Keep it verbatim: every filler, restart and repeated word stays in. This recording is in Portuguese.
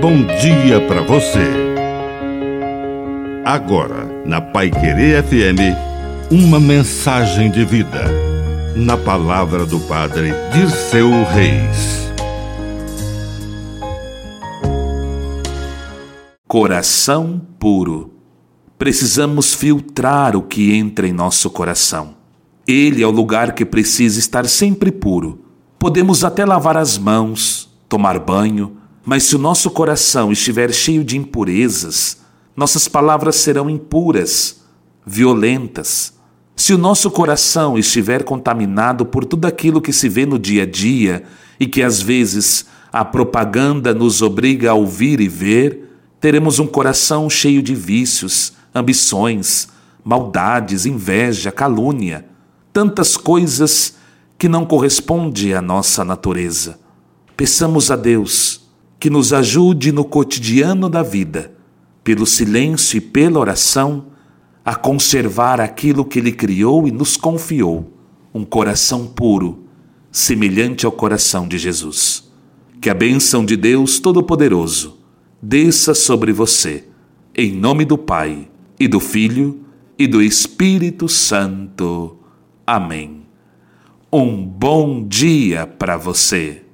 bom dia para você. Agora, na Paiquerê F M, uma mensagem de vida. Na palavra do Padre Dirceu Reis. Coração puro. Precisamos filtrar o que entra em nosso coração. Ele é o lugar que precisa estar sempre puro. Podemos até lavar as mãos, tomar banho, mas se o nosso coração estiver cheio de impurezas, nossas palavras serão impuras, violentas. Se o nosso coração estiver contaminado por tudo aquilo que se vê no dia a dia e que às vezes a propaganda nos obriga a ouvir e ver, teremos um coração cheio de vícios, ambições, maldades, inveja, calúnia, tantas coisas que não correspondem à nossa natureza. Peçamos a Deus que nos ajude no cotidiano da vida, pelo silêncio e pela oração, a conservar aquilo que Ele criou e nos confiou, um coração puro, semelhante ao coração de Jesus. Que a bênção de Deus Todo-Poderoso desça sobre você, em nome do Pai, e do Filho, e do Espírito Santo. Amém. Um bom dia para você.